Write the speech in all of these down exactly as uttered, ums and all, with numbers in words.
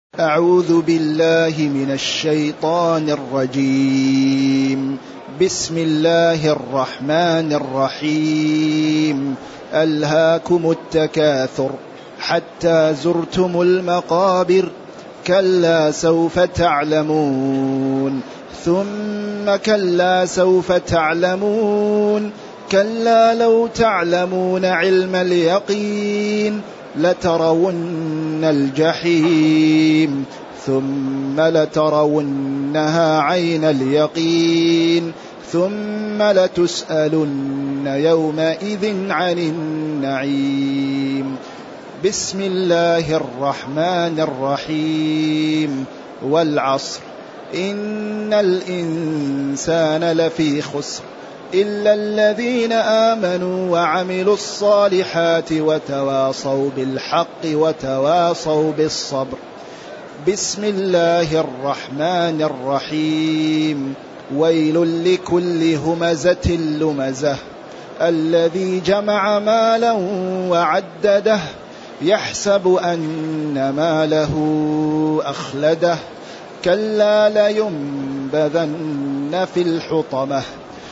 أعوذ بالله من الشيطان الرجيم. بسم الله الرحمن الرحيم. ألهاكم التكاثر حتى زرتم المقابر، كلا سوف تعلمون ثم كلا سوف تعلمون، كلا لو تعلمون علم اليقين لترون الجحيم ثم لترونها عين اليقين ثم لتسألن يومئذ عن النعيم. بسم الله الرحمن الرحيم. والعصر إن الإنسان لفي خسر إلا الذين آمنوا وعملوا الصالحات وتواصوا بالحق وتواصوا بالصبر. بسم الله الرحمن الرحيم. ويل لكل همزة لمزة الذي جمع مالا وعدده يحسب أن ماله أخلده كلا لينبذن في الحطمة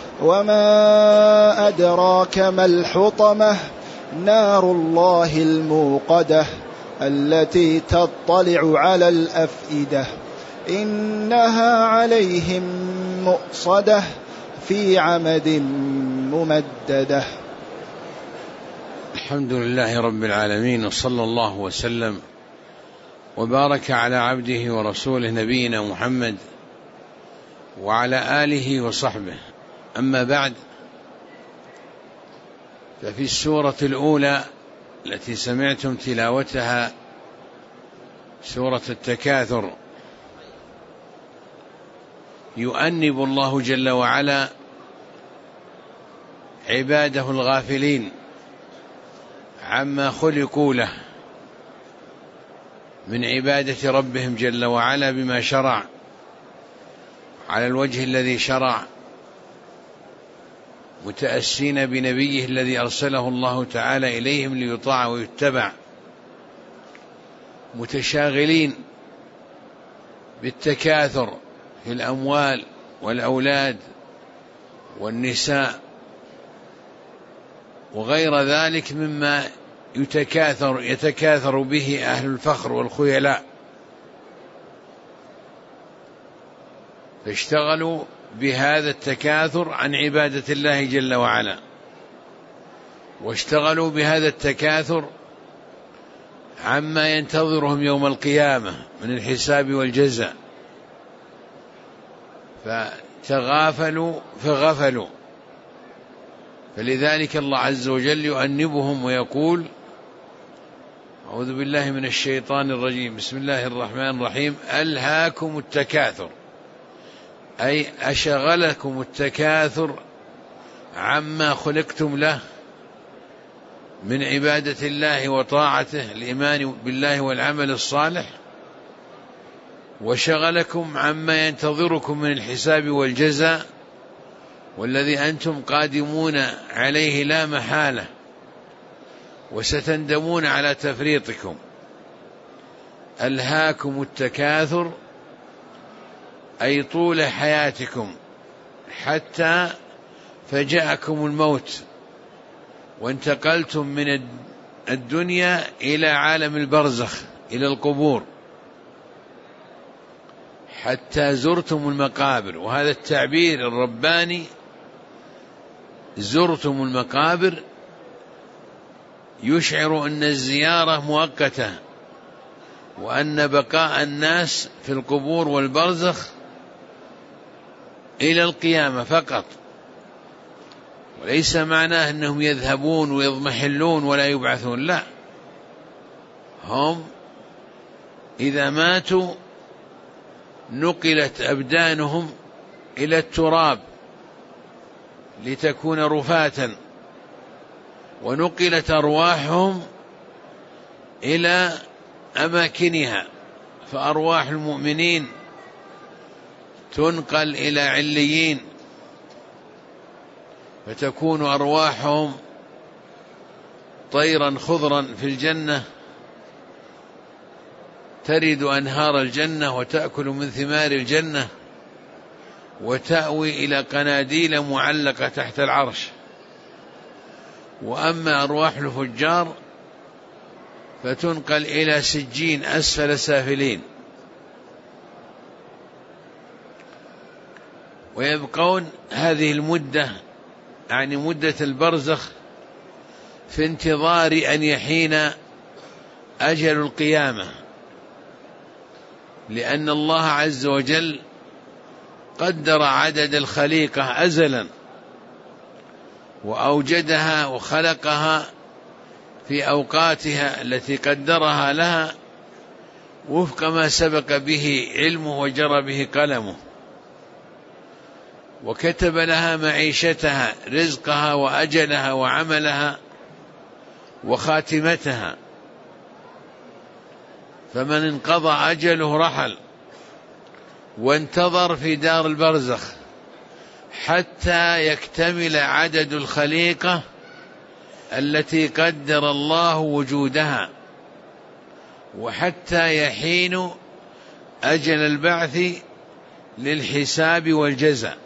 وما أدراك ما الحطمة نار الله الموقدة التي تطلع على الأفئدة إنها عليهم مؤصدة في عمد ممددة. الحمد لله رب العالمين، وصلى الله وسلم وبارك على عبده ورسوله نبينا محمد وعلى آله وصحبه. أما بعد، ففي السورة الأولى التي سمعتم تلاوتها، سورة التكاثر، يؤنب الله جل وعلا عباده الغافلين عما خلقوا له من عبادة ربهم جل وعلا بما شرع على الوجه الذي شرع، متأسين بنبيه الذي أرسله الله تعالى إليهم ليطاع ويتبع، متشاغلين بالتكاثر في الأموال والأولاد والنساء وغير ذلك مما يتكاثر يتكاثر به أهل الفخر والخيلاء، فاشتغلوا بهذا التكاثر عن عبادة الله جل وعلا، واشتغلوا بهذا التكاثر عما ينتظرهم يوم القيامة من الحساب والجزاء، فتغافلوا فغفلوا. فلذلك الله عز وجل يؤنبهم ويقول: أعوذ بالله من الشيطان الرجيم، بسم الله الرحمن الرحيم. ألهاكم التكاثر، أي أشغلكم التكاثر عما خلقتم له من عبادة الله وطاعته، الإيمان بالله والعمل الصالح، وشغلكم عما ينتظركم من الحساب والجزاء والذي أنتم قادمون عليه لا محالة، وستندمون على تفريطكم. ألهاكم التكاثر أي طول حياتكم حتى فجاءكم الموت وانتقلتم من الدنيا إلى عالم البرزخ، إلى القبور، حتى زرتم المقابر. وهذا التعبير الرباني، زرتم المقابر، يشعر أن الزيارة مؤقتة، وأن بقاء الناس في القبور والبرزخ إلى القيامة فقط، وليس معناه أنهم يذهبون ويضمحلون ولا يبعثون، لا، هم إذا ماتوا نقلت أبدانهم إلى التراب لتكون رفاة، ونقلت أرواحهم إلى أماكنها، فأرواح المؤمنين تنقل إلى عليين، فتكون أرواحهم طيرا خضرا في الجنة ترد أنهار الجنة وتأكل من ثمار الجنة وتأوي إلى قناديل معلقة تحت العرش. وأما أرواح الفجار فتنقل إلى سجين أسفل سافلين، ويبقون هذه المدة، يعني مدة البرزخ، في انتظار أن يحين أجل القيامة، لأن الله عز وجل قدر عدد الخليقة أزلا وأوجدها وخلقها في أوقاتها التي قدرها لها وفق ما سبق به علمه وجرى به قلمه، وكتب لها معيشتها، رزقها وأجلها وعملها وخاتمتها. فمن انقضى أجله رحل وانتظر في دار البرزخ حتى يكتمل عدد الخليقة التي قدر الله وجودها، وحتى يحين أجل البعث للحساب والجزاء.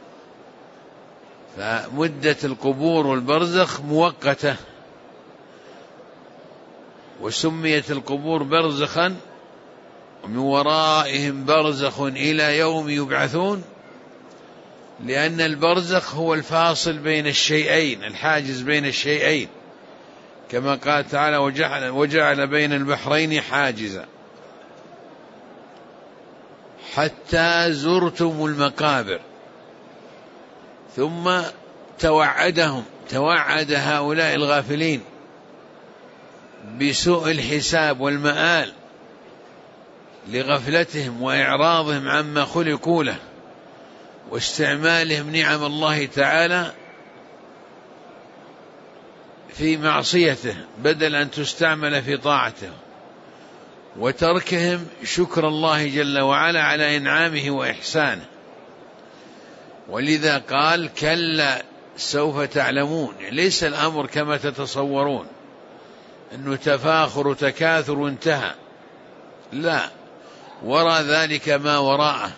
فمدة القبور والبرزخ مؤقتة، وسميت القبور برزخا، ومن ورائهم برزخ إلى يوم يبعثون، لأن البرزخ هو الفاصل بين الشيئين، الحاجز بين الشيئين، كما قال تعالى وجعل, وجعل بين البحرين حاجزا. حتى زرتم المقابر. ثم توعدهم، توعد هؤلاء الغافلين بسوء الحساب والمآل لغفلتهم وإعراضهم عما خلقوا له واستعمالهم نعم الله تعالى في معصيته بدل أن تستعمل في طاعته، وتركهم شكر الله جل وعلا على إنعامه وإحسانه. ولذا قال كلا سوف تعلمون. ليس الأمر كما تتصورون أنه تفاخر تكاثر انتهى، لا، وراء ذلك ما وراءه.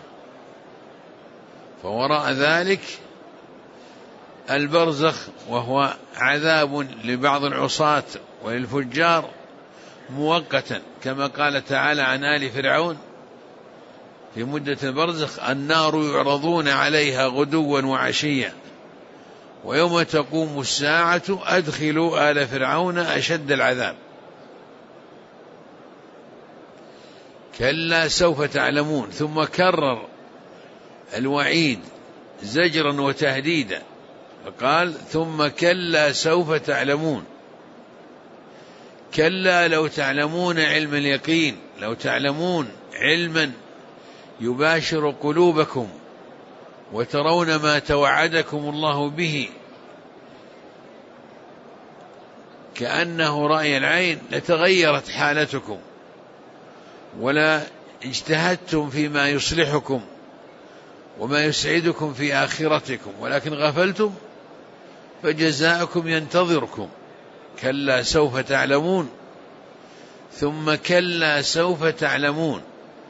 فوراء ذلك البرزخ، وهو عذاب لبعض العصاة وللفجار مؤقتا، كما قال تعالى عن آل فرعون في مدة البرزخ: النار يعرضون عليها غدوا وعشيا ويوم تقوم الساعة أدخلوا آل فرعون أشد العذاب. كلا سوف تعلمون. ثم كرر الوعيد زجرا وتهديدا فقال: ثم كلا سوف تعلمون. كلا لو تعلمون علم اليقين، لو تعلمون علما يباشر قلوبكم وترون ما توعدكم الله به كأنه رأي العين، لتغيرت حالتكم ولا اجتهدتم فيما يصلحكم وما يسعدكم في آخرتكم، ولكن غفلتم فجزاءكم ينتظركم. كلا سوف تعلمون. ثم كلا سوف تعلمون.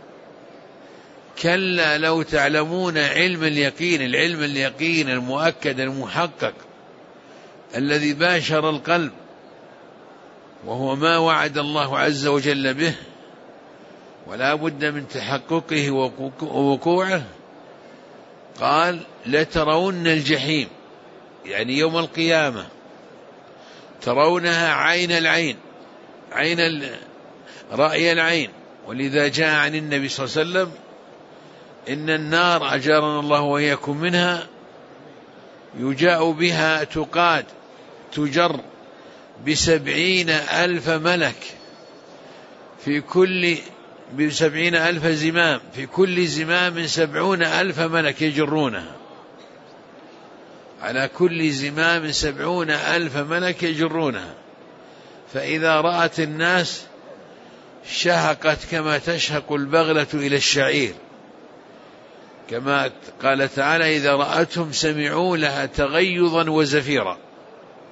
كلا لو تعلمون علم اليقين، العلم اليقين المؤكد المحقق الذي باشر القلب، وهو ما وعد الله عز وجل به ولا بد من تحققه ووقوعه. قال: لترون الجحيم، يعني يوم القيامة ترونها عين العين، عين رأي العين. ولذا جاء عن النبي صلى الله عليه وسلم: إن النار أجارنا الله وإياكم منها يجاء بها تقاد تجر بسبعين ألف ملك، في كل بسبعين ألف زمام، في كل زمام سبعون ألف ملك يجرونها، على كل زمام سبعون ألف ملك يجرونها. فإذا رأت الناس شهقت كما تشهق البغلة إلى الشعير، كما قال تعالى: إذا رأتهم سمعوا لها تغيظا وزفيرا،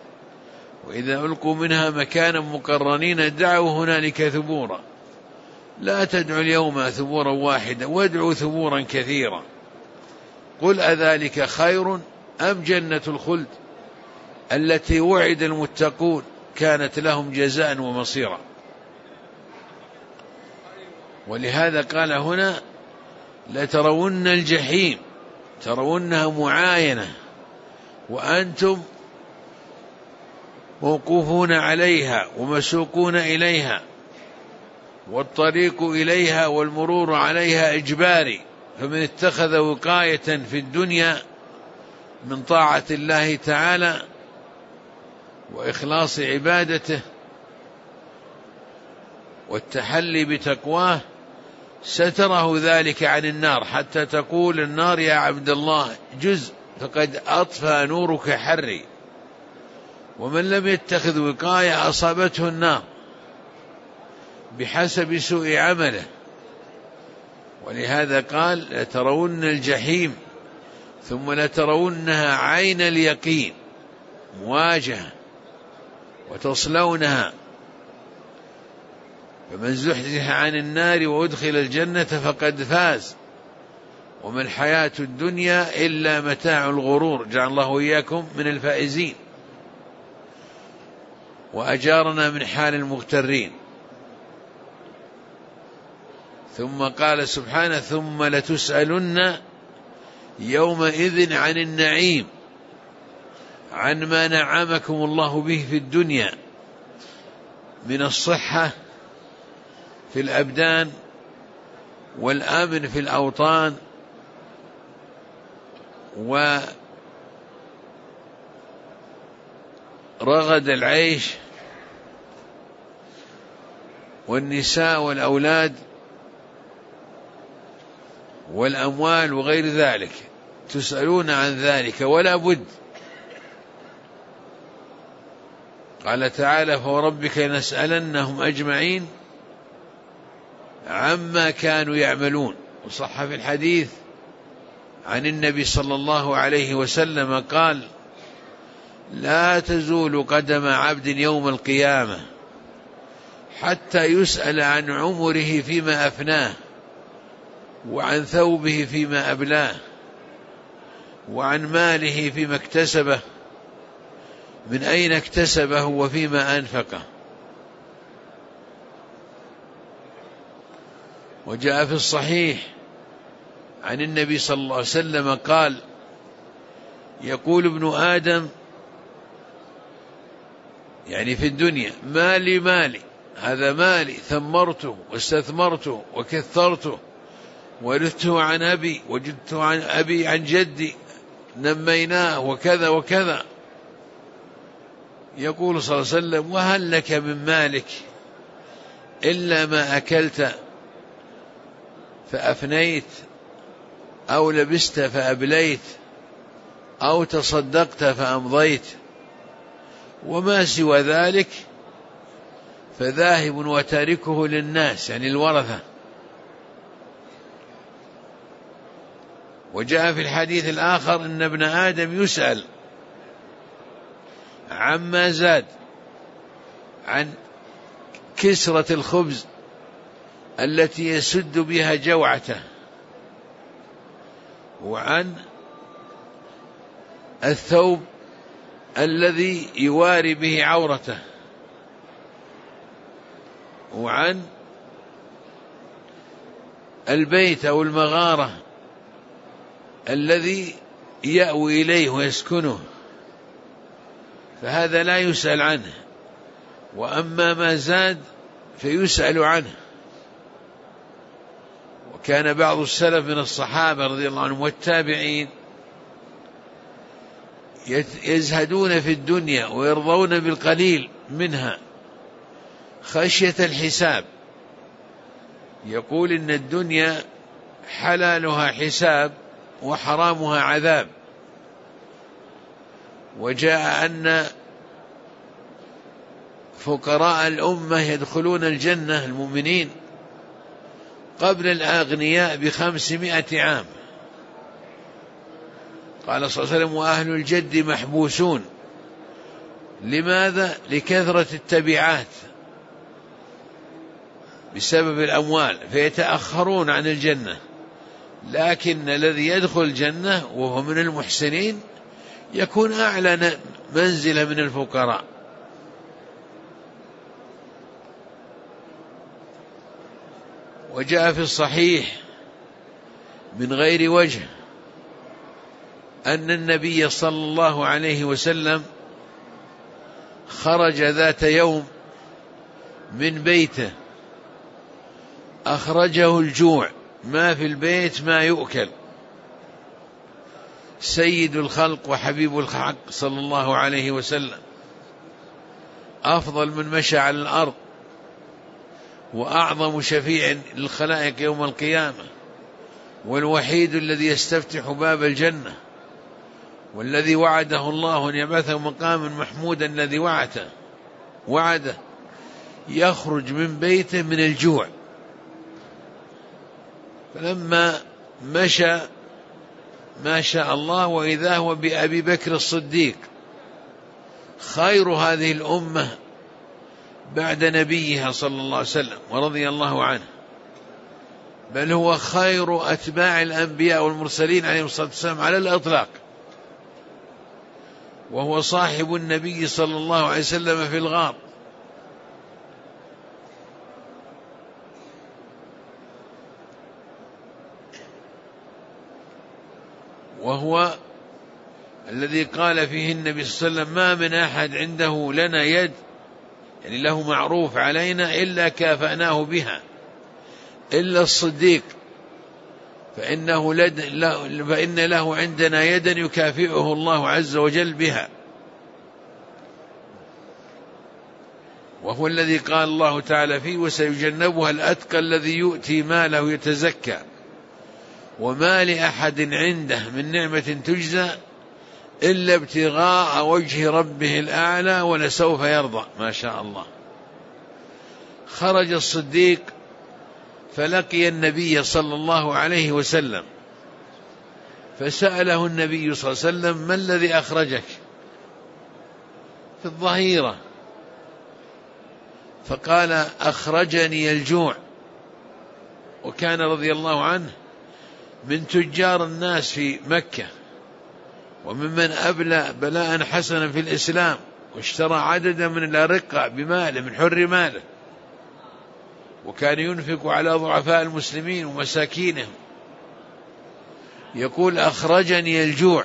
وإذا ألقوا منها مكانا مقرنين دعوا هنالك ثبورا. لا تدعوا اليوم ثبورا واحدا وادعوا ثبورا كثيرا. قل أذلك خير أم جنة الخلد التي وعد المتقون كانت لهم جزاء ومصيرا. ولهذا قال هنا لترون الجحيم، ترونها معاينة وأنتم موقوفون عليها ومسوقون إليها، والطريق إليها والمرور عليها إجباري، فمن اتخذ وقاية في الدنيا من طاعة الله تعالى وإخلاص عبادته والتحلي بتقواه ستره ذلك عن النار، حتى تقول النار يا عبد الله جزء فقد أطفى نورك حري. ومن لم يتخذ وقاية أصابته النار بحسب سوء عمله. ولهذا قال لترون الجحيم ثم لترونها عين اليقين مواجهة وتصلونها، فمن زحزح عن النار وأدخل الجنة فقد فاز، وما الحياة الدنيا إلا متاع الغرور. جعل الله وإياكم من الفائزين وأجارنا من حال المغترين. ثم قال سبحانه ثم لتسألن يومئذ عن النعيم، عن ما نعمكم الله به في الدنيا من الصحة في الأبدان والأمن في الأوطان ورغد العيش والنساء والأولاد والأموال وغير ذلك، تسألون عن ذلك ولا بد. قال تعالى فوربك لنسألنهم أجمعين عما كانوا يعملون. وصح في الحديث عن النبي صلى الله عليه وسلم قال لا تزول قدم عبد يوم القيامة حتى يسأل عن عمره فيما أفناه، وعن ثوبه فيما أبلاه، وعن ماله فيما اكتسبه، من أين اكتسبه وفيما أنفقه. وجاء في الصحيح عن النبي صلى الله عليه وسلم قال يقول ابن آدم يعني في الدنيا مالي مالي، هذا مالي ثمرته واستثمرته وكثرته، ورثته عن أبي وجدته عن أبي عن جدي، نميناه وكذا وكذا. يقول صلى الله عليه وسلم وهل لك من مالك إلا ما أكلت فأفنيت، أو لبست فأبليت، أو تصدقت فأمضيت، وما سوى ذلك فذاهب وتاركه للناس، يعني الورثة. وجاء في الحديث الآخر إن ابن آدم يسأل عما زاد، عن كسرة الخبز التي يسد بها جوعته، وعن الثوب الذي يواري به عورته، وعن البيت أو المغارة الذي يأوي إليه ويسكنه، فهذا لا يسأل عنه. وأما ما زاد فيسأل عنه. وكان بعض السلف من الصحابة رضي الله عنهم والتابعين يزهدون في الدنيا ويرضون بالقليل منها خشية الحساب. يقول إن الدنيا حلالها حساب وحرامها عذاب. وجاء أن فقراء الأمة يدخلون الجنة المؤمنين قبل الأغنياء بخمسمائة عام. قال صلى الله عليه وسلم وأهل الجد محبوسون. لماذا؟ لكثرة التبعات بسبب الأموال فيتأخرون عن الجنة، لكن الذي يدخل الجنة وهو من المحسنين يكون أعلى منزلة من الفقراء. وجاء في الصحيح من غير وجه أن النبي صلى الله عليه وسلم خرج ذات يوم من بيته، أخرجه الجوع، ما في البيت ما يؤكل، سيد الخلق وحبيب الحق صلى الله عليه وسلم، أفضل من مشى على الأرض، وأعظم شفيع للخلائق يوم القيامة، والوحيد الذي يستفتح باب الجنة، والذي وعده الله أن يبعثه مقاما محمودا الذي وعده وعده يخرج من بيته من الجوع. فلما مشى ما شاء الله وإذا هو بأبي بكر الصديق خير هذه الأمة بعد نبيها صلى الله عليه وسلم ورضي الله عنه، بل هو خير أتباع الأنبياء والمرسلين عليهم الصلاة والسلام على الإطلاق، وهو صاحب النبي صلى الله عليه وسلم في الغار. وهو الذي قال فيه النبي صلى الله عليه وسلم: ما من أحد عنده لنا يد، يعني له معروف علينا، إلا كافأناه بها إلا الصديق، فإنه لد فإن له عندنا يدا يكافئه الله عز وجل بها. وهو الذي قال الله تعالى فيه: وسيجنبها الأتقى الذي يؤتي ماله يتزكى وما لأحد عنده من نعمة تجزى إلا ابتغاء وجه ربه الأعلى ولسوف يرضى. ما شاء الله. خرج الصديق فلقي النبي صلى الله عليه وسلم، فسأله النبي صلى الله عليه وسلم: ما الذي أخرجك في الظهيرة؟ فقال: أخرجني الجوع. وكان رضي الله عنه من تجار الناس في مكة، وممن أبلى بلاء حسنا في الإسلام، واشترى عددا من الأرقاء بماله من حر ماله، وكان ينفق على ضعفاء المسلمين ومساكينهم. يقول: أخرجني الجوع.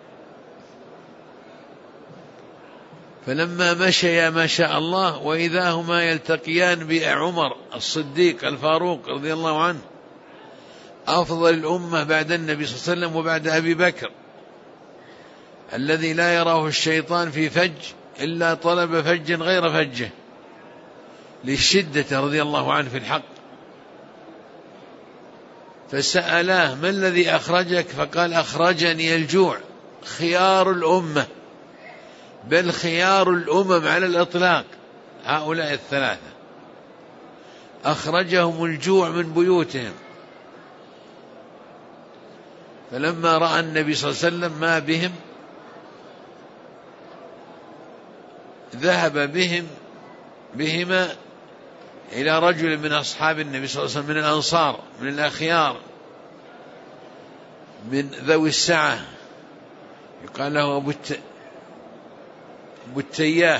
فلما مشيا ما شاء الله وإذا هما يلتقيان بعمر الصديق الفاروق رضي الله عنه، أفضل الأمة بعد النبي صلى الله عليه وسلم وبعد أبي بكر، الذي لا يراه الشيطان في فج إلا طلب فجا غير فجه للشدة رضي الله عنه في الحق. فسألاه: ما الذي أخرجك؟ فقال: أخرجني الجوع. خيار الأمة، بل خيار الأمم على الإطلاق هؤلاء الثلاثة، أخرجهم الجوع من بيوتهم. فلما رأى النبي صلى الله عليه وسلم ما بهم ذهب بهم بهما إلى رجل من أصحاب النبي صلى الله عليه وسلم من الأنصار من الأخيار من ذوي السعة، يقال له أبو التياه.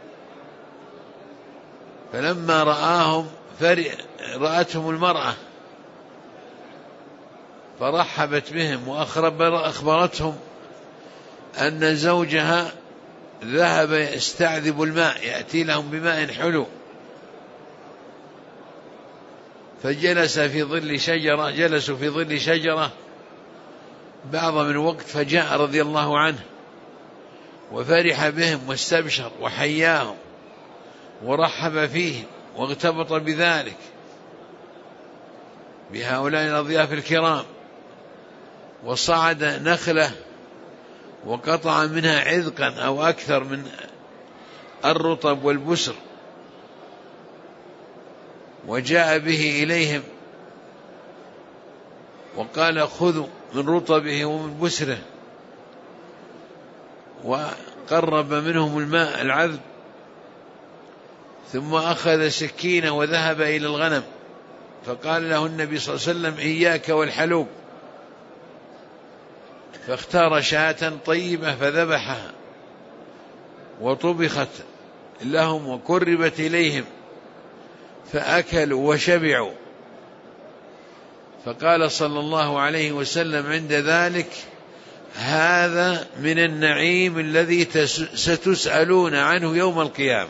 فلما رآهم رأتهم المرأة فرحبت بهم وأخبرتهم أن زوجها ذهب يستعذب الماء، يأتي لهم بماء حلو، فجلس في ظل شجرة جلسوا في ظل شجرة بعض من وقت، فجاء رضي الله عنه وفرح بهم واستبشر وحياهم ورحب فيهم واغتبط بذلك بهؤلاء الأضياف الكرام، وصعد نخلة وقطع منها عذقا أو أكثر من الرطب والبسر، وجاء به إليهم وقال: خذوا من رطبه ومن بسره، وقرب منهم الماء العذب، ثم أخذ سكينة وذهب إلى الغنم فقال له النبي صلى الله عليه وسلم إياك والحلوب، فاختار شاة طيبة فذبحها وطبخت لهم وقربت إليهم فأكلوا وشبعوا. فقال صلى الله عليه وسلم عند ذلك: هذا من النعيم الذي ستسألون عنه يوم القيامة.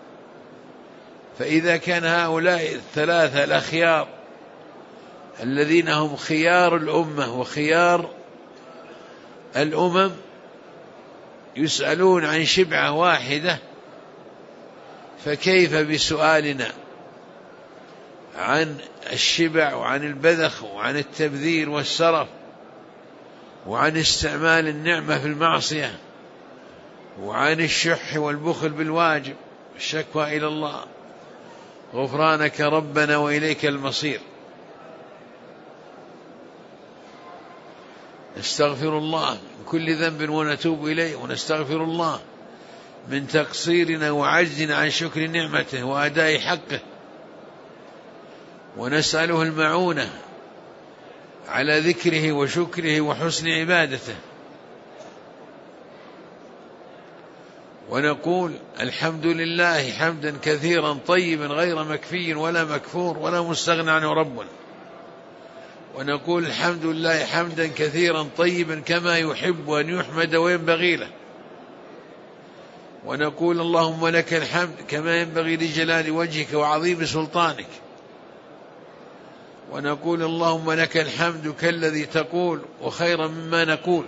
فإذا كان هؤلاء الثلاثة الأخيار الذين هم خيار الأمة وخيار الأمم يسألون عن شبعة واحدة، فكيف بسؤالنا عن الشبع وعن البذخ وعن التبذير والسرف وعن استعمال النعمة في المعصية وعن الشح والبخل بالواجب، الشكوى إلى الله. غفرانك ربنا وإليك المصير. نستغفر الله من كل ذنب ونتوب إليه، ونستغفر الله من تقصيرنا وعجزنا عن شكر نعمته وأداء حقه، ونسأله المعونة على ذكره وشكره وحسن عبادته، ونقول الحمد لله حمدا كثيرا طيبا غير مكفي ولا مكفور ولا مستغنى عنه رب، ونقول الحمد لله حمدا كثيرا طيبا كما يحب أن يحمد وينبغي له، ونقول اللهم لك الحمد كما ينبغي لجلال وجهك وعظيم سلطانك، ونقول اللهم لك الحمد كالذي تقول وخيرا مما نقول،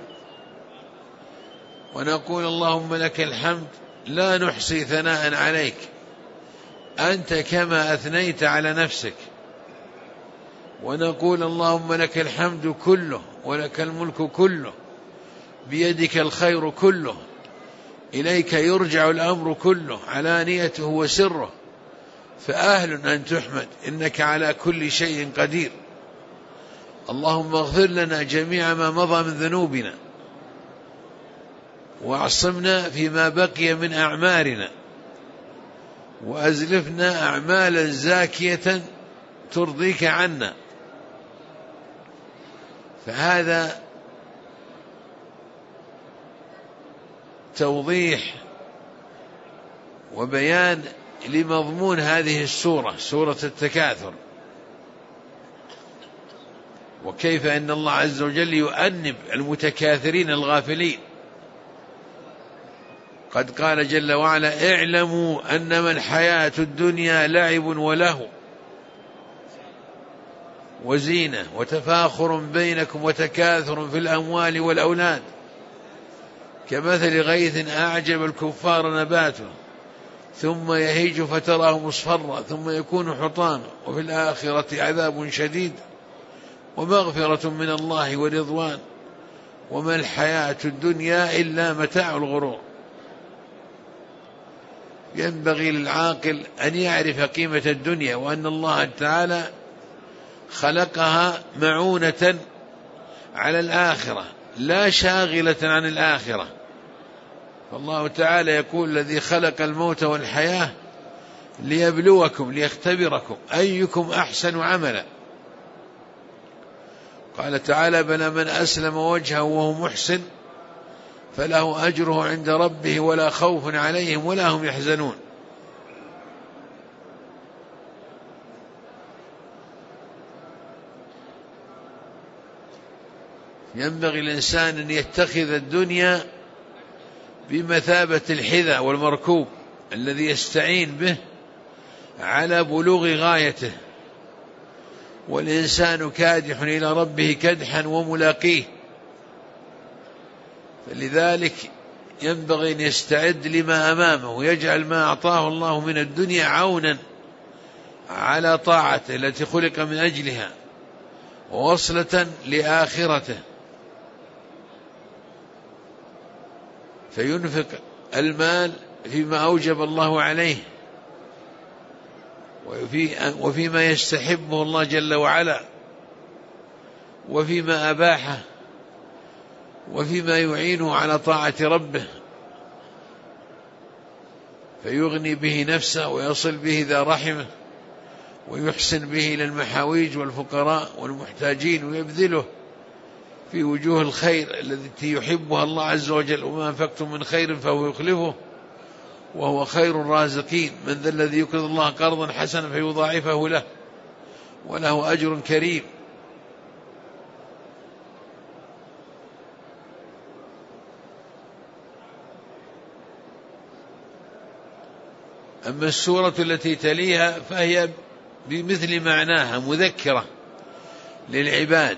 ونقول اللهم لك الحمد لا نحصي ثناء عليك أنت كما أثنيت على نفسك، ونقول اللهم لك الحمد كله ولك الملك كله بيدك الخير كله إليك يرجع الأمر كله علانيته وسره، فأهل أن تحمد إنك على كل شيء قدير. اللهم اغفر لنا جميع ما مضى من ذنوبنا واعصمنا فيما بقي من أعمارنا، وأزلفنا أعمالا زاكية ترضيك عنا. فهذا توضيح وبيان لمضمون هذه السورة، سورة التكاثر، وكيف أن الله عز وجل يؤنب المتكاثرين الغافلين. قد قال جل وعلا: اعلموا أنما الحياة الدنيا لعب ولهو وزينة وتفاخر بينكم وتكاثر في الأموال والأولاد كمثل غيث أعجب الكفار نباته ثم يهيج فتراه مصفرا ثم يكون حطاما وفي الآخرة عذاب شديد ومغفرة من الله ورضوان وما الحياة الدنيا إلا متاع الغرور. ينبغي للعاقل أن يعرف قيمة الدنيا، وأن الله تعالى خلقها معونة على الآخرة لا شاغلة عن الآخرة. فالله تعالى يقول: الذي خلق الموت والحياة ليبلوكم ليختبركم أيكم أحسن عملا. قال تعالى: بلى من أسلم وجهه وهو محسن فله أجره عند ربه ولا خوف عليهم ولا هم يحزنون. ينبغي الإنسان أن يتخذ الدنيا بمثابة الحذاء والمركوب الذي يستعين به على بلوغ غايته، والإنسان كادح إلى ربه كدحا وملاقيه. فلذلك ينبغي أن يستعد لما أمامه ويجعل ما أعطاه الله من الدنيا عونا على طاعته التي خلق من أجلها ووصلة لآخرته، فينفق المال فيما أوجب الله عليه وفي وفيما يستحبه الله جل وعلا وفيما أباحه وفيما يعينه على طاعة ربه، فيغني به نفسه ويصل به ذا رحمه ويحسن به إلى المحاويج والفقراء والمحتاجين ويبذله في وجوه الخير التي يحبها الله عز وجل. وما أنفقتم من خير فهو يخلفه وهو خير الرازقين. من ذا الذي يقرض الله قرضا حسنا فيضاعفه له وله أجر كريم. أما السورة التي تليها فهي بمثل معناها مذكرة للعباد.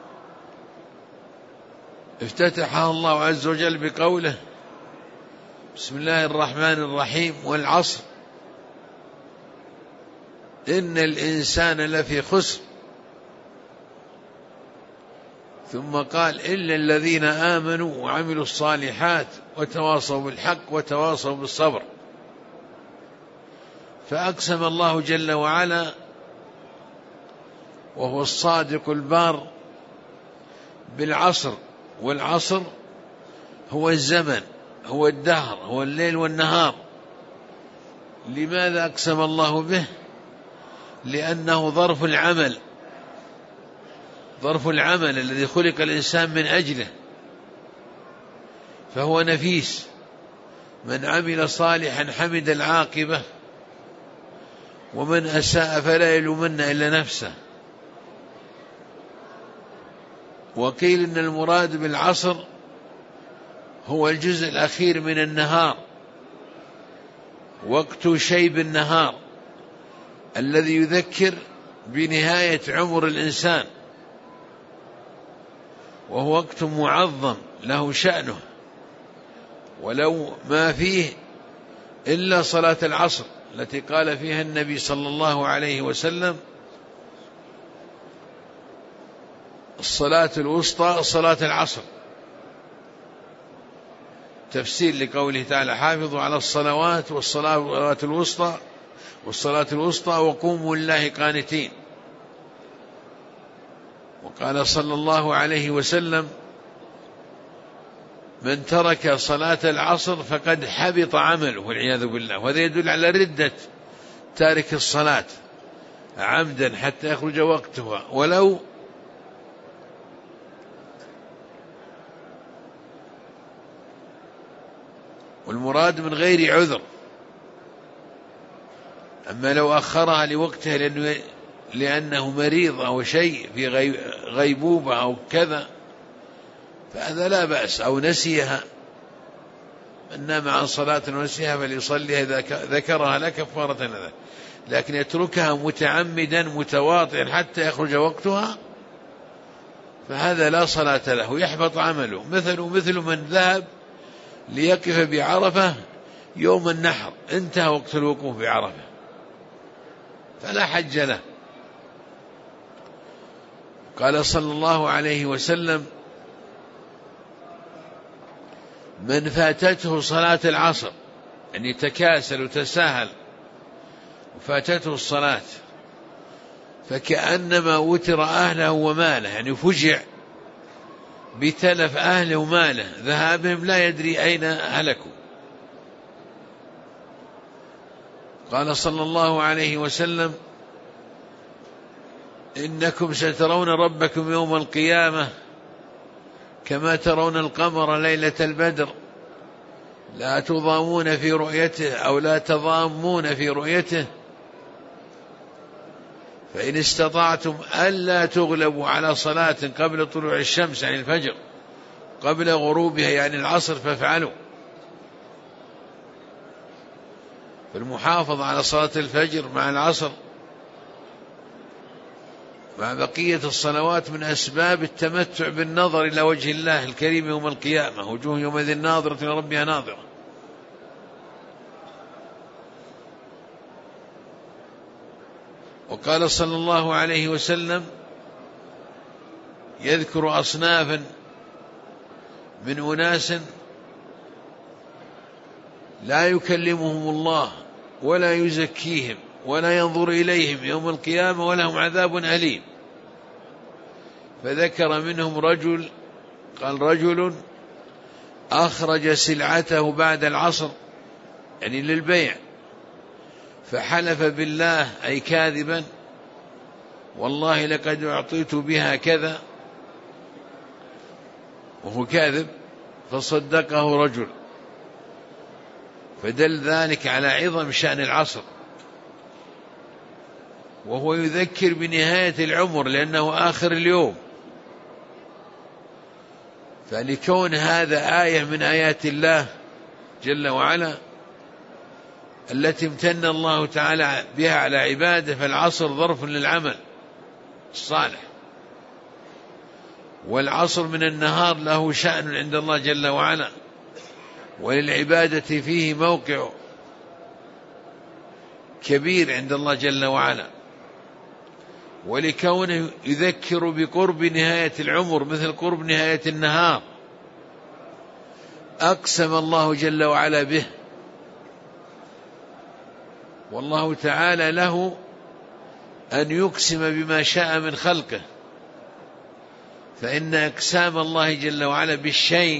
افتتحها الله عز وجل بقوله: بسم الله الرحمن الرحيم، والعصر إن الإنسان لفي خسر. ثم قال: إلا الذين آمنوا وعملوا الصالحات وتواصوا بالحق وتواصوا بالصبر. فأقسم الله جل وعلا وهو الصادق البار بالعصر، والعصر هو الزمن، هو الدهر، هو الليل والنهار. لماذا أقسم الله به؟ لأنه ظرف العمل، ظرف العمل الذي خلق الإنسان من أجله، فهو نفيس. من عمل صالحا حمد العاقبة، ومن أساء فلا يلومن إلا نفسه. وقيل إن المراد بالعصر هو الجزء الأخير من النهار، وقت شيب النهار الذي يذكر بنهاية عمر الإنسان، وهو وقت معظم له شأنه، ولو ما فيه إلا صلاة العصر التي قال فيها النبي صلى الله عليه وسلم: الصلاة الوسطى صلاة العصر، تفسير لقوله تعالى: حافظوا على الصلوات والصلاة الوسطى والصلاة الوسطى وقوموا لله قانتين. وقال صلى الله عليه وسلم: من ترك صلاة العصر فقد حبط عمله والعياذ بالله. وهذا يدل على ردة تارك الصلاة عمدا حتى يخرج وقتها، ولو والمراد من غير عذر. أما لو أخرها لوقتها لأنه, لأنه مريض أو شيء في غيبوبة أو كذا فهذا لا بأس، أو نسيها، من نام عن صلاة ونسيها فليصليها إذا ذكرها لا كفارة له. لكن يتركها متعمدا متواطئا حتى يخرج وقتها فهذا لا صلاة له، يحبط عمله. مثل مثل من ذهب ليقف بعرفة يوم النحر، انتهى وقت الوقوف بعرفة فلا حج له. قال صلى الله عليه وسلم: من فاتته صلاة العصر، يعني تكاسل وتساهل وفاتته الصلاة، فكأنما وتر أهله وماله، يعني فجع بتلف أهله وماله، ذهابهم لا يدري أين هلكوا. قال صلى الله عليه وسلم: إنكم سترون ربكم يوم القيامة كما ترون القمر ليلة البدر لا تضامون في رؤيته أو لا تضامون في رؤيته، فإن استطعتم ألا تغلبوا على صلاة قبل طلوع الشمس يعني الفجر قبل غروبها يعني العصر فافعلوا. فالمحافظة على صلاة الفجر مع العصر مع بقية الصلوات من أسباب التمتع بالنظر إلى وجه الله الكريم يوم القيامة، وجوه يومئذ ناظرة لربها ناظرة. وقال صلى الله عليه وسلم يذكر أصنافا من أناس لا يكلمهم الله ولا يزكيهم ولا ينظر إليهم يوم القيامة ولهم عذاب أليم. فذكر منهم رجل، قال: رجل أخرج سلعته بعد العصر يعني للبيع، فحلف بالله أي كاذبا والله لقد أعطيت بها كذا، وهو كاذب، فصدقه رجل، فدل ذلك على عظم شأن العصر. وهو يذكر بنهاية العمر لأنه آخر اليوم. فلكون هذا آية من آيات الله جل وعلا التي امتن الله تعالى بها على عباده، فالعصر ظرف للعمل الصالح، والعصر من النهار له شأن عند الله جل وعلا، وللعبادة فيه موقع كبير عند الله جل وعلا. ولكونه يذكر بقرب نهاية العمر مثل قرب نهاية النهار، أقسم الله جل وعلا به. والله تعالى له أن يقسم بما شاء من خلقه، فإن أقسام الله جل وعلا بالشيء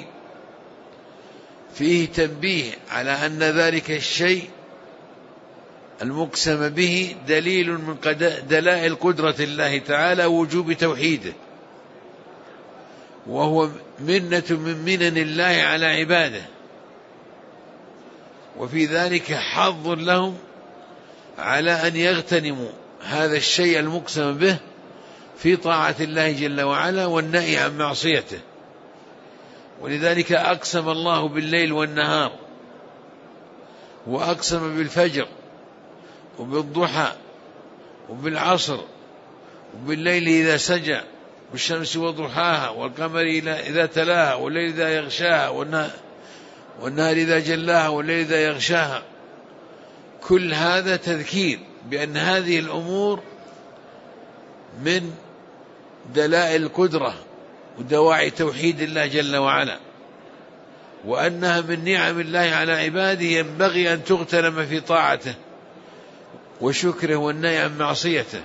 فيه تنبيه على أن ذلك الشيء المقسم به دليل من دلائل قدرة الله تعالى وجوب توحيده، وهو منة من منن الله على عباده، وفي ذلك حظ لهم على أن يغتنموا هذا الشيء المقسم به في طاعة الله جل وعلا والنهي عن معصيته. ولذلك أقسم الله بالليل والنهار، وأقسم بالفجر وبالضحى وبالعصر وبالليل إذا سجى والشمس وضحاها والقمر إذا تلاها والليل إذا يغشاها والنهار إذا جلاها والليل إذا يغشاها. كل هذا تذكير بأن هذه الأمور من دلائل القدرة ودواعي توحيد الله جل وعلا، وأنها من نعم الله على عباده ينبغي أن تغتنم في طاعته وشكره والنهي عن معصيته،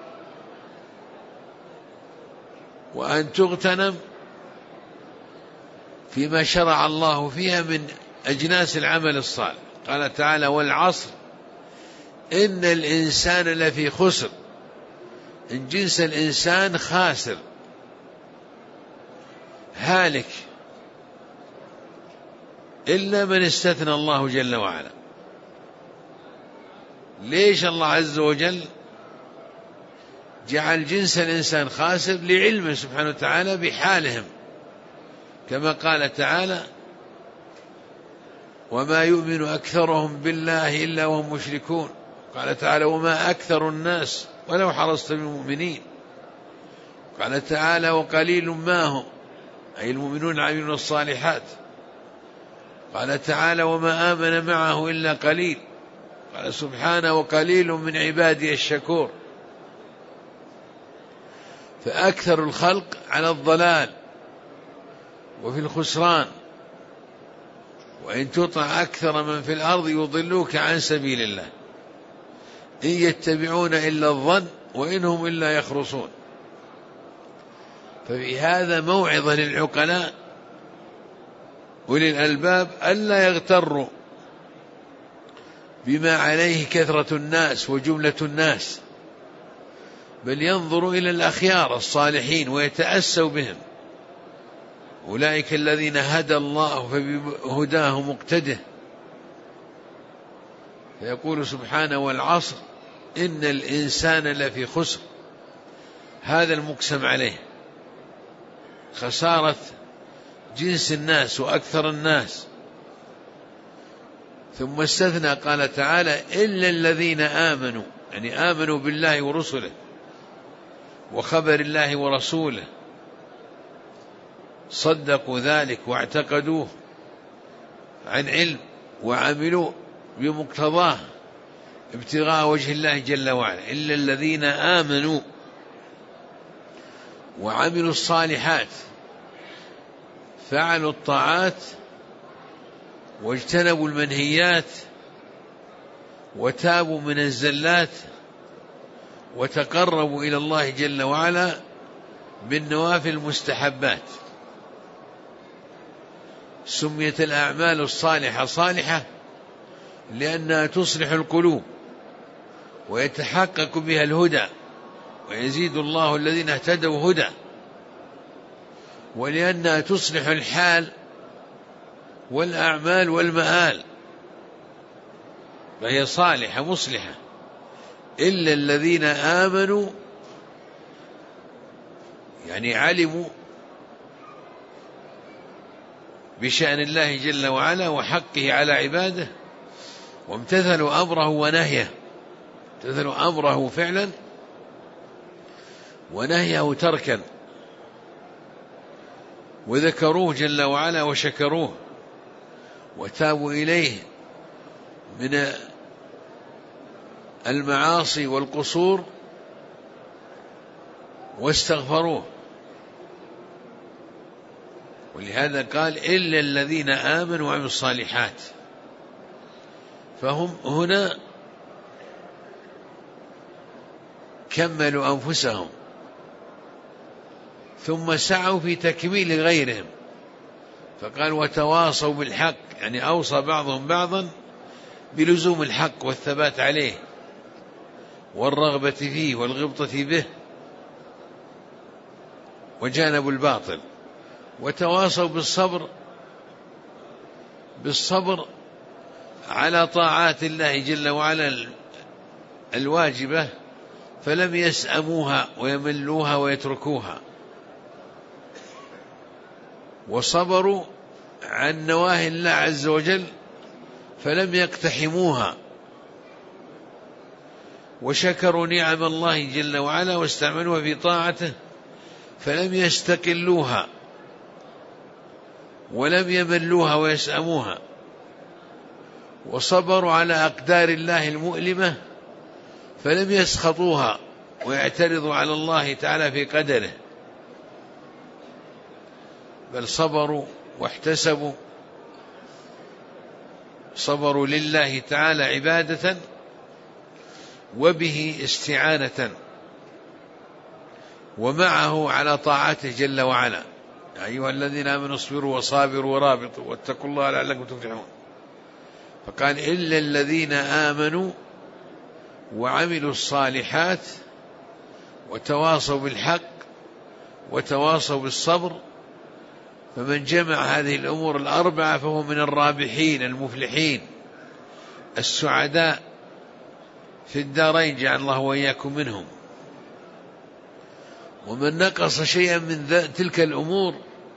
وأن تغتنم فيما شرع الله فيها من أجناس العمل الصالح. قال تعالى: والعصر إن الإنسان لفي خسر. إن جنس الإنسان خاسر هالك إلا من استثنى الله جل وعلا. ليش الله عز وجل جعل جنس الإنسان خاسر؟ لعلمه سبحانه وتعالى بحالهم، كما قال تعالى: وما يؤمن أكثرهم بالله إلا وهم مشركون. قال تعالى: وما أكثر الناس ولو حرصت بالمؤمنين. قال تعالى: وقليل ما هم، أي المؤمنون العاملون الصالحات. قال تعالى: وما آمن معه إلا قليل. قال سبحانه: وقليل من عبادي الشكور. فأكثر الخلق على الضلال وفي الخسران، وإن تطع أكثر من في الأرض يضلوك عن سبيل الله إن يتبعون إلا الظن وإن هم إلا يخرصون. ففي هذا موعظة للعقلاء وللألباب ألا يغتروا بما عليه كثرة الناس وجملة الناس، بل ينظروا إلى الأخيار الصالحين ويتأسوا بهم. أولئك الذين هدى الله فبهداه مقتده. فيقول سبحانه: والعصر إن الإنسان لفي خسر. هذا المقسم عليه خسارة جنس الناس وأكثر الناس. ثم استثنى قال تعالى: إلا الذين آمنوا، يعني آمنوا بالله ورسله وخبر الله ورسوله، صدقوا ذلك واعتقدوه عن علم وعملوا بمقتضاه ابتغاء وجه الله جل وعلا. إلا الذين آمنوا وعملوا الصالحات، فعلوا الطاعات واجتنبوا المنهيات وتابوا من الزلات وتقربوا إلى الله جل وعلا بالنوافل المستحبات. سميت الأعمال الصالحة صالحة لأنها تصلح القلوب ويتحقق بها الهدى ويزيد الله الذين اهتدوا هدى، ولأنها تصلح الحال والأعمال والمآل، فهي صالحة مصلحة. إلا الذين آمنوا، يعني علموا بشأن الله جل وعلا وحقه على عباده، وامتثلوا أمره ونهيه، امتثلوا أمره فعلا ونهيه تركا، وذكروه جل وعلا وشكروه وتابوا إليه من المعاصي والقصور واستغفروه. ولهذا قال إلا الذين آمنوا وعملوا الصالحات، فهم هنا كملوا أنفسهم ثم سعوا في تكميل غيرهم، فقال وتواصوا بالحق، يعني أوصى بعضهم بعضا بلزوم الحق والثبات عليه والرغبة فيه والغبطة به، وجانبوا الباطل. وتواصوا بالصبر، بالصبر على طاعات الله جل وعلا الواجبة، فلم يسأموها ويملوها ويتركوها، وصبروا عن نواهي الله عز وجل فلم يقتحموها، وشكروا نعم الله جل وعلا واستعملوها في طاعته فلم يستقلوها ولم يملوها ويسأموها، وصبروا على أقدار الله المؤلمة فلم يسخطوها ويعترضوا على الله تعالى في قدره، بل صبروا واحتسبوا، صبروا لله تعالى عبادة وبه استعانة، ومعه على طاعته جل وعلا. يا أيها الذين آمنوا اصبروا وصابروا ورابطوا واتقوا الله لعلكم تفلحون. فقال إلا الذين آمنوا وعملوا الصالحات وتواصوا بالحق وتواصوا بالصبر، فمن جمع هذه الأمور الأربعة فهو من الرابحين المفلحين السعداء في الدارين، جعل الله وإياكم منهم. ومن نقص شيئا من تلك الأمور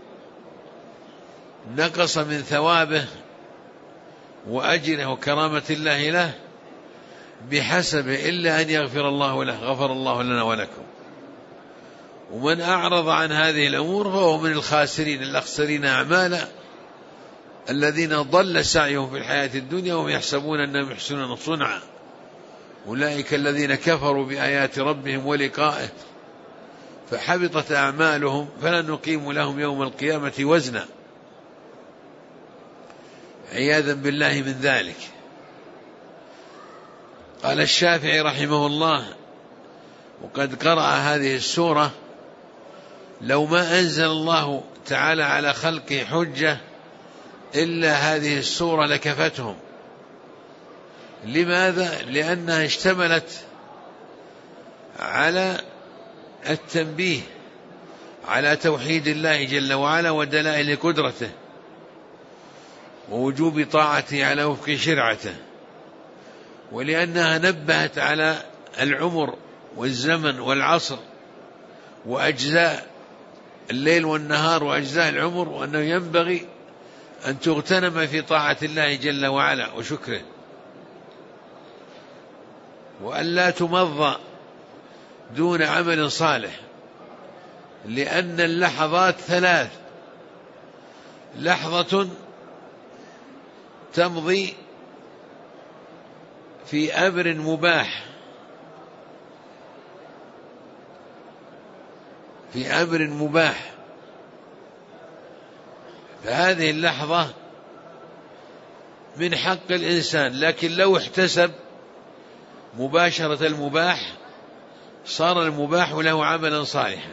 نقص من ثوابه وأجره وكرامة الله له بحسبه، إلا أن يغفر الله له، غفر الله لنا ولكم. ومن أعرض عن هذه الأمور فهو من الخاسرين الأخسرين أعمالا، الذين ضل سعيهم في الحياة الدنيا وهم يحسبون أنهم يحسنون صنعا، أولئك الذين كفروا بآيات ربهم ولقائه فحبطت أعمالهم فلن نقيم لهم يوم القيامة وزنا، عياذا بالله من ذلك. قال الشافعي رحمه الله وقد قرأ هذه السورة: لو ما أنزل الله تعالى على خلقه حجة إلا هذه السورة لكفتهم. لماذا؟ لأنها اشتملت على التنبيه على توحيد الله جل وعلا ودلائل قدرته ووجوب طاعته على وفق شرعته، ولأنها نبهت على العمر والزمن والعصر وأجزاء الليل والنهار وأجزاء العمر، وأنه ينبغي أن تغتنم في طاعة الله جل وعلا وشكره، وأن لا تمضى دون عمل صالح، لأن اللحظات ثلاث: لحظة تمضي في أمر مباح في أمر مباح فهذه اللحظة من حق الإنسان، لكن لو احتسب مباشرة المباح صار المباح له عملا صالحا.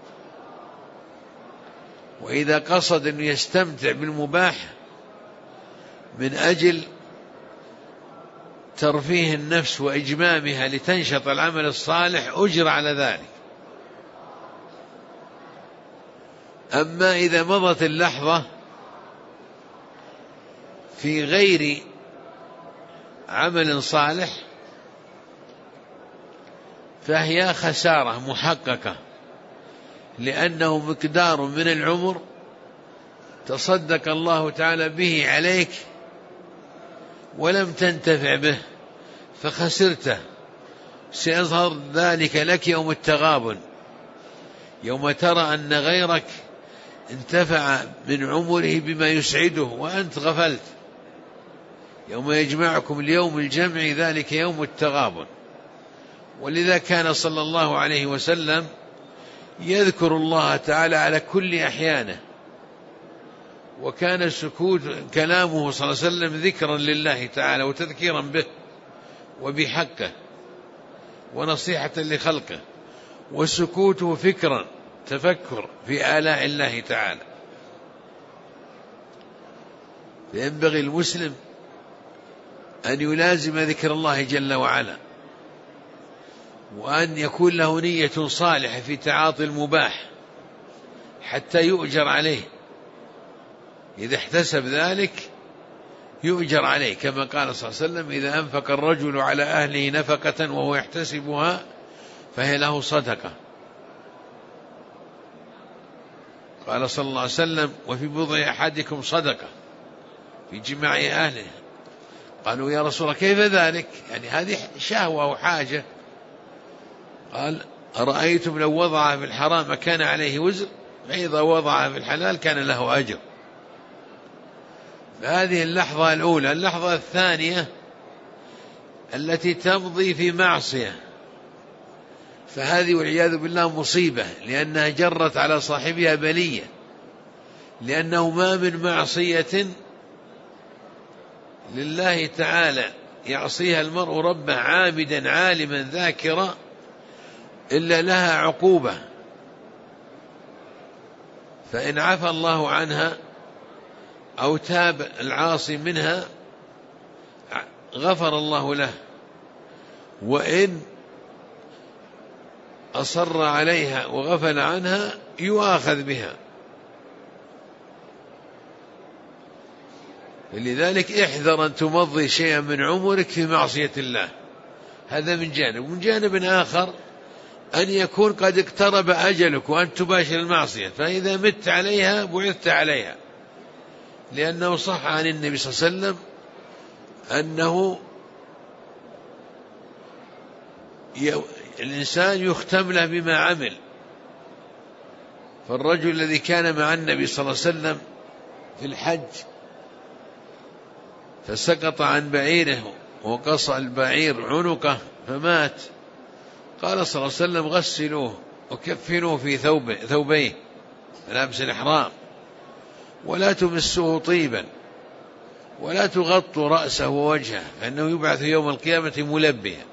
وإذا قصد أن يستمتع بالمباح من أجل ترفيه النفس وإجمامها لتنشط العمل الصالح أجر على ذلك. أما إذا مضت اللحظة في غير عمل صالح فهي خسارة محققة، لأنه مقدار من العمر تصدق الله تعالى به عليك ولم تنتفع به فخسرته. سيظهر ذلك لك يوم التغابن، يوم ترى أن غيرك انتفع من عمره بما يسعده وأنت غفلت. يوم يجمعكم اليوم الجمع ذلك يوم التغابن. ولذا كان صلى الله عليه وسلم يذكر الله تعالى على كل أحيانه، وكان السكوت كلامه صلى الله عليه وسلم ذكرا لله تعالى وتذكيرا به وبحقه ونصيحة لخلقه، وسكوته فكرا تفكر في آلاء الله تعالى. فينبغي المسلم أن يلازم ذكر الله جل وعلا، وأن يكون له نية صالحة في تعاطي المباح حتى يؤجر عليه. إذا احتسب ذلك يؤجر عليه، كما قال صلى الله عليه وسلم: إذا أنفق الرجل على أهله نفقة وهو يحتسبها فهي له صدقة. قال صلى الله عليه وسلم: وفي بضع أحدكم صدقة، في جماع أهله. قالوا: يا رسول الله كيف ذلك؟ يعني هذه شهوة أو حاجة. قال: أرأيتم لو وضعها في الحرام كان عليه وزر، فإذا وضعها في الحلال كان له أجر. هذه اللحظة الأولى. اللحظة الثانية التي تمضي في معصية، فهذه والعياذ بالله مصيبة، لأنها جرت على صاحبها بلية، لأنه ما من معصية لله تعالى يعصيها المرء ربه عامدا عالما ذاكرا إلا لها عقوبة، فإن عفى الله عنها أو تاب العاصي منها غفر الله له، وإن أصر عليها وغفل عنها يؤاخذ بها. لذلك احذر أن تمضي شيئا من عمرك في معصية الله. هذا من جانب. ومن جانب آخر أن يكون قد اقترب أجلك وأن تباشر المعصية، فإذا مت عليها بعثت عليها، لأنه صح عن النبي صلى الله عليه وسلم أنه الإنسان يختم له بما عمل. فالرجل الذي كان مع النبي صلى الله عليه وسلم في الحج فسقط عن بعيره وقص البعير عنقه فمات، قال صلى الله عليه وسلم: غسلوه وكفنوه في ثوب ثوبيه ملابس الإحرام، ولا تمسوه طيبا، ولا تغطوا رأسه ووجهه، فإنه يبعث يوم القيامة ملبيا.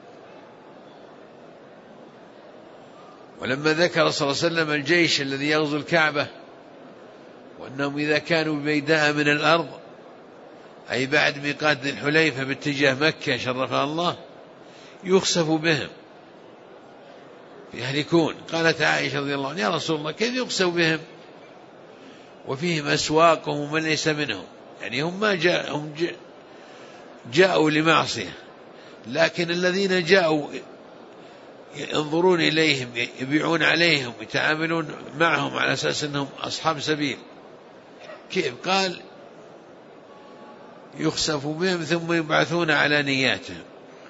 ولما ذكر صلى الله عليه وسلم الجيش الذي يغزو الكعبة، وأنهم إذا كانوا ببيداء من الأرض، أي بعد ميقات ذي الحليفة باتجاه مكة شرفها الله، يخسف بهم يهلكون. قالت عائشة رضي الله عنها: يا رسول الله كيف يخسف بهم وفيهم أسواقهم ومن ليس منهم؟ يعني هم ما جاء هم جاءوا لمعصية، لكن الذين جاءوا ينظرون إليهم يبيعون عليهم يتعاملون معهم على أساس أنهم أصحاب سبيل. كيف؟ قال: يخسف بهم ثم يبعثون على نياتهم.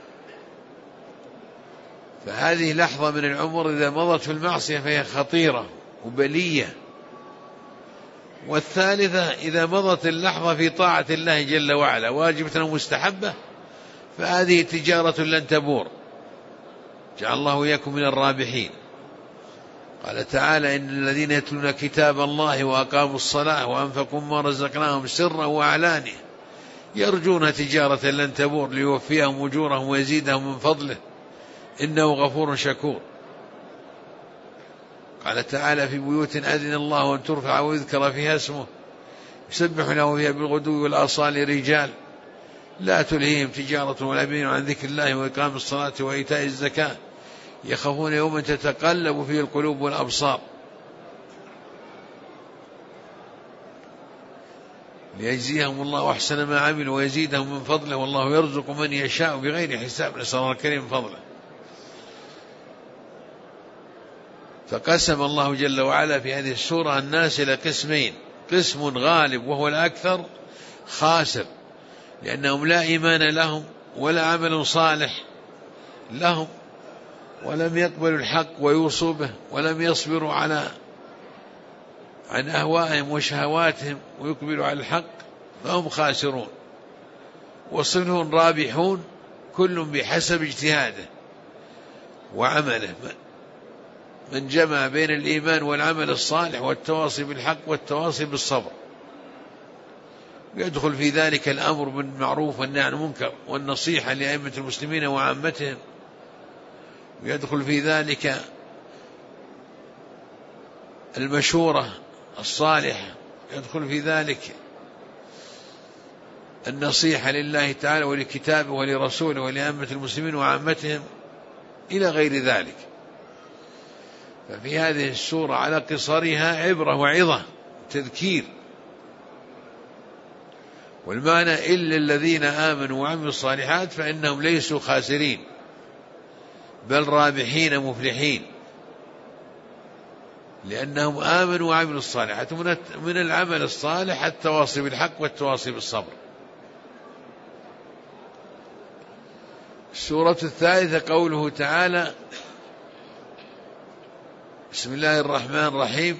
فهذه لحظة من العمر إذا مضت في المعصية فهي خطيرة وبلية. والثالثة إذا مضت اللحظة في طاعة الله جل وعلا واجبة أو مستحبة، فهذه تجارة لن تبور، جعل الله وإياكم من الرابحين. قال تعالى: إن الذين يتلون كتاب الله وأقاموا الصلاة وأنفقوا ما رزقناهم سرا وعلانية يرجون تجارة لن تبور ليوفيهم أجورهم ويزيدهم من فضله إنه غفور شكور. قال تعالى: في بيوت أذن الله أن ترفع ويذكر فيها اسمه يسبح له فيها بالغدو والآصال رجال لا تلهيهم تجارة ولا بيع عن ذكر الله وإقام الصلاة وإيتاء الزكاة يخافون يوما تتقلب فيه القلوب والأبصار ليجزيهم الله أحسن ما عملوا ويزيدهم من فضله والله يرزق من يشاء بغير حساب. نسأل الله الكريم فضله. فقسم الله جل وعلا في هذه السورة الناس إلى قسمين: قسم غالب وهو الأكثر خاسر لأنهم لا إيمان لهم ولا عمل صالح لهم ولم يقبلوا الحق ويوصوا به ولم يصبروا على عن أهوائهم وشهواتهم ويقبلوا على الحق فهم خاسرون. وصنف رابحون كل بحسب اجتهاده وعمله، من جمع بين الإيمان والعمل الصالح والتواصي بالحق والتواصي بالصبر. يدخل في ذلك الأمر بالمعروف والنهي عن المنكر والنصيحة لأئمة المسلمين وعامتهم، ويدخل في ذلك المشورة الصالحة، يدخل في ذلك النصيحة لله تعالى ولكتابه ولرسوله ولأئمة المسلمين وعامتهم إلى غير ذلك. ففي هذه السورة على قصرها عبرة وعظة تذكير. والمعنى إلا الذين آمنوا وعملوا الصالحات فإنهم ليسوا خاسرين بل رابحين مفلحين، لأنهم آمنوا وعملوا الصالحات. من العمل الصالح التواصي بالحق والتواصي بالصبر. السورة الثالثة قوله تعالى: بسم الله الرحمن الرحيم: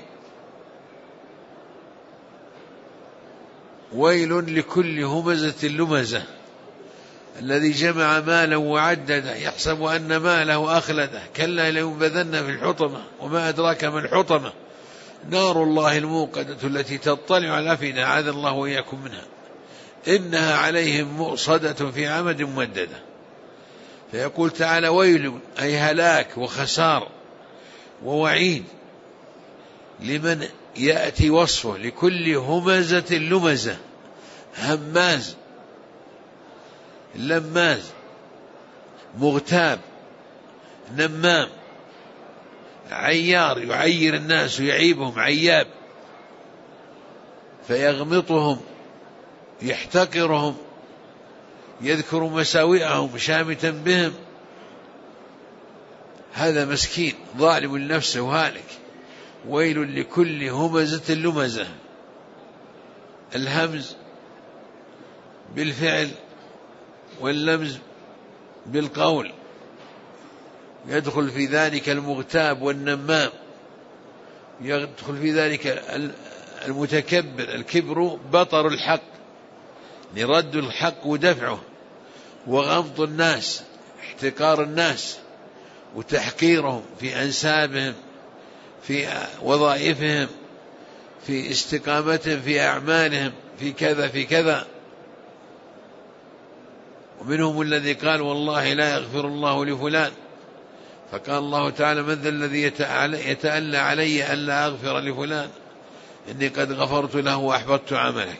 ويل لكل همزة لمزة الذي جمع مالا وعدده يحسب أن ماله أخلده كلا لينبذن في الحطمة وما أدراك ما الحطمة نار الله الموقدة التي تطلع على الأفئدة أعاذ الله وإياكم منها إنها عليهم مؤصدة في عمد ممددة. فيقول تعالى: ويل أي هلاك وخسار ووعيد لمن يأتي وصفه لكل همزة لمزة، هماز لماز مغتاب نمام عيار يعير الناس ويعيبهم، عياب فيغمطهم يحتقرهم يذكر مساوئهم شامتا بهم. هذا مسكين ظالم لنفسه وهالك. ويل لكل همزة لمزة، الهمز بالفعل واللمز بالقول، يدخل في ذلك المغتاب والنمام، يدخل في ذلك المتكبر. الكبر بطر الحق لرد الحق ودفعه، وغمط الناس احتقار الناس وتحقيرهم في أنسابهم في وظائفهم في استقامتهم في أعمالهم في كذا في كذا. ومنهم الذي قال: والله لا يغفر الله لفلان، فقال الله تعالى: من ذا الذي يتألى علي ألا أغفر لفلان إني قد غفرت له وأحبطت عملك.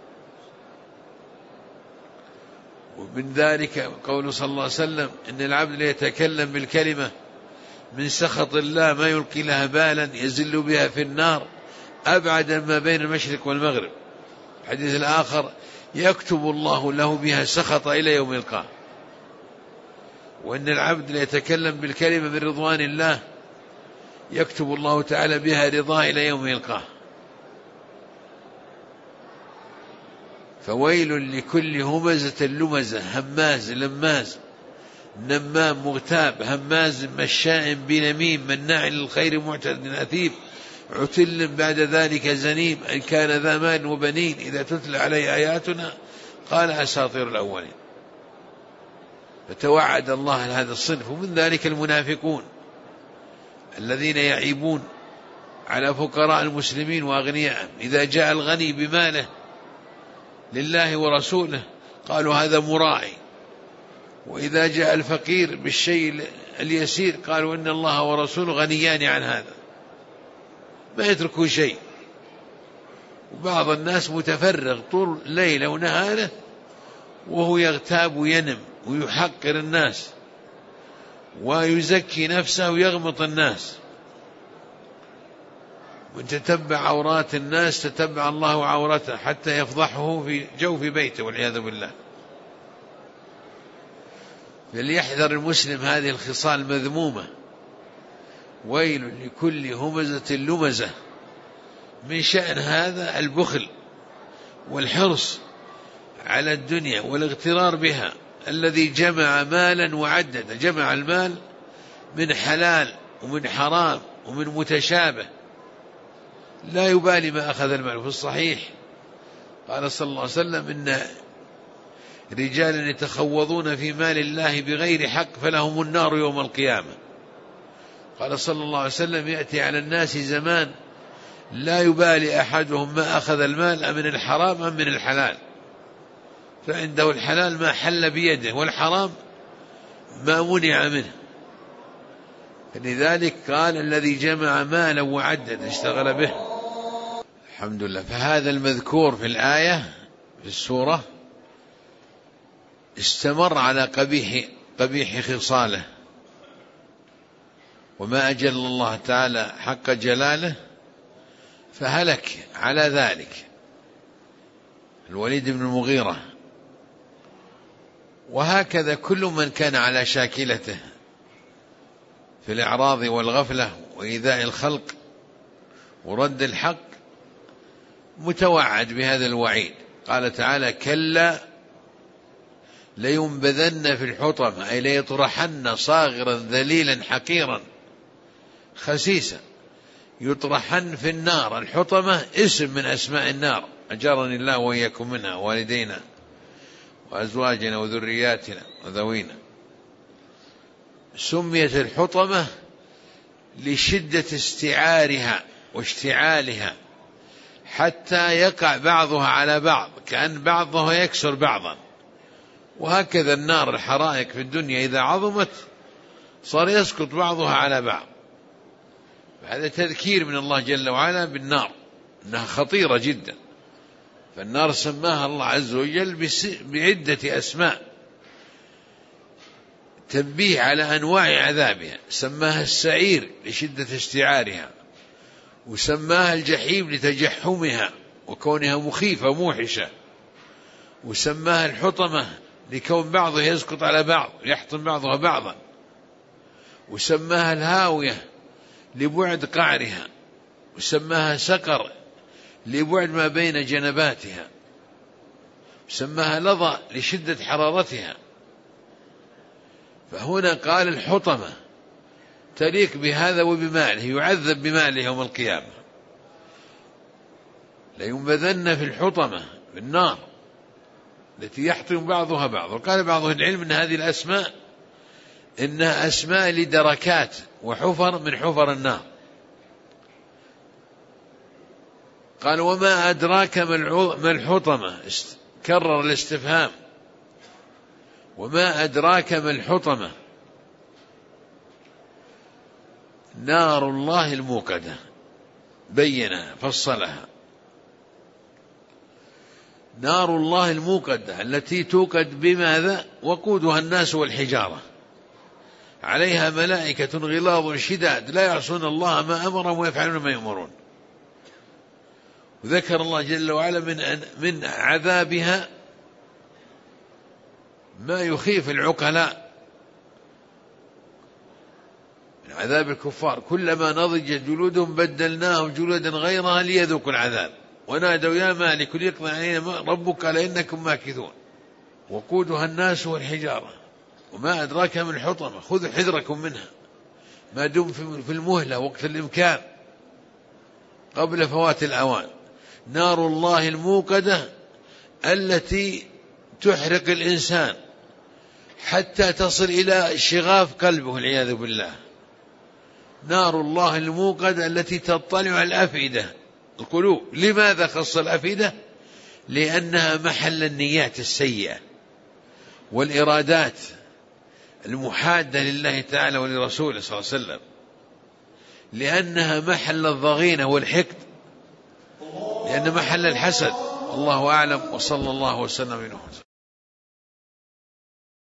ومن ذلك قول صلى الله عليه وسلم: إن العبد ليتكلم بالكلمة من سخط الله ما يلقي لها بالا يزل بها في النار أبعد ما بين المشرق والمغرب. الحديث الآخر: يكتب الله له بها سخط إلى يوم يلقاه. وإن العبد ليتكلم بالكلمة من رضوان الله يكتب الله تعالى بها رضاه إلى يوم يلقاه. فويل لكل همزة لمزة، هماز لماز نمام مغتاب هماز مشاء بنميم مناع للخير معتد أثيم عتل بعد ذلك زنيم أن كان ذا مال وبنين إذا تتلى عليه آياتنا قال أساطير الأولين. فتوعد الله هذا الصنف. ومن ذلك المنافقون الذين يعيبون على فقراء المسلمين وأغنياءهم. إذا جاء الغني بماله لله ورسوله قالوا هذا مرائي، وإذا جاء الفقير بالشيء اليسير قالوا إن الله ورسوله غنيان عن هذا، ما يتركوا شيء. وبعض الناس متفرغ طول ليلة ونهاره وهو يغتاب وينم ويحقر الناس ويزكي نفسه ويغمط الناس. وتتبع عورات الناس تتبع الله عورته حتى يفضحه في جوف بيته والعياذ بالله. فليحذر المسلم هذه الخصال المذمومة. ويل لكل همزة لمزة. من شأن هذا البخل والحرص على الدنيا والاغترار بها، الذي جمع مالا وعدد، جمع المال من حلال ومن حرام ومن متشابه، لا يبالي ما أخذ المال. في الصحيح قال صلى الله عليه وسلم: إن رجالا يتخوضون في مال الله بغير حق فلهم النار يوم القيامة. قال صلى الله عليه وسلم: يأتي على الناس زمان لا يبالي أحدهم ما أخذ المال أم من الحرام أم من الحلال، فعنده الحلال ما حل بيده والحرام ما منع منه. فلذلك قال: الذي جمع مالا وعدد اشتغل به. الحمد لله. فهذا المذكور في الآية في السورة استمر على قبيح قبيح خصاله، وما أجل الله تعالى حق جلاله، فهلك على ذلك الوليد بن المغيرة. وهكذا كل من كان على شاكلته في الإعراض والغفلة وإيذاء الخلق ورد الحق متوعد بهذا الوعيد. قال تعالى: كلا لينبذن في الحطمة، أي ليطرحن صاغرا ذليلا حقيرا خسيسا، يطرحن في النار. الحطمة اسم من أسماء النار، أجرني الله وإياكم منها، والدينا وأزواجنا وذرياتنا وذوينا. سميت الحطمة لشدة استعارها واشتعالها حتى يقع بعضها على بعض، كأن بعضها يكسر بعضا. وهكذا النار الحرائق في الدنيا إذا عظمت صار يسقط بعضها على بعض. هذا تذكير من الله جل وعلا بالنار أنها خطيرة جدا. فالنار سماها الله عز وجل بعدة أسماء تنبيه على أنواع عذابها. سماها السعير لشدة استعارها، وسماها الجحيم لتجحمها وكونها مخيفة موحشة، وسماها الحطمة لكون بعضها يسقط على بعض يحطم بعضها بعضا، وسماها الهاوية لبعد قعرها، وسماها سقر لبعد ما بين جنباتها، وسماها لظى لشدة حرارتها. فهنا قال الحطمة تليق بهذا وبماله، يعذب بماله يوم القيامة. لينبذن في الحطمة بالنار التي يحطم بعضها بعض. وقال بعض العلم أن هذه الأسماء إنها أسماء لدركات وحفر من حفر النار. قال: وما أدراك ما الحطمة، كرر الاستفهام، وما أدراك ما الحطمة، نار الله الموقدة، بينها فصلها. نار الله الموقدة التي توقد بماذا؟ وقودها الناس والحجارة، عليها ملائكة غلاظ شداد لا يعصون الله ما أمرهم ويفعلون ما يؤمرون. وذكر الله جل وعلا من من عذابها ما يخيف العقلاء من عذاب الكفار. كلما نضجت جلودهم بدلناهم جلودا غيرها ليذوقوا العذاب، ونادوا يا مالك ليقضي علينا ربك لإنكم ماكثون. وقودها الناس والحجارة. وما أدراك من الحطمة، خذوا حذركم منها ما دم في المهلة وقت الإمكان قبل فوات الأوان. نار الله الموقدة التي تحرق الإنسان حتى تصل إلى شغاف قلبه والعياذ بالله. نار الله الموقدة التي تطلع على الأفئدة القلوب. لماذا خص الأفئدة؟ لأنها محل النيات السيئة والإرادات المحادة لله تعالى ولرسوله صلى الله عليه وسلم، لأنها محل الضغينة والحقد، لأن محل الحسد. الله أعلم، وصلى الله وسلم على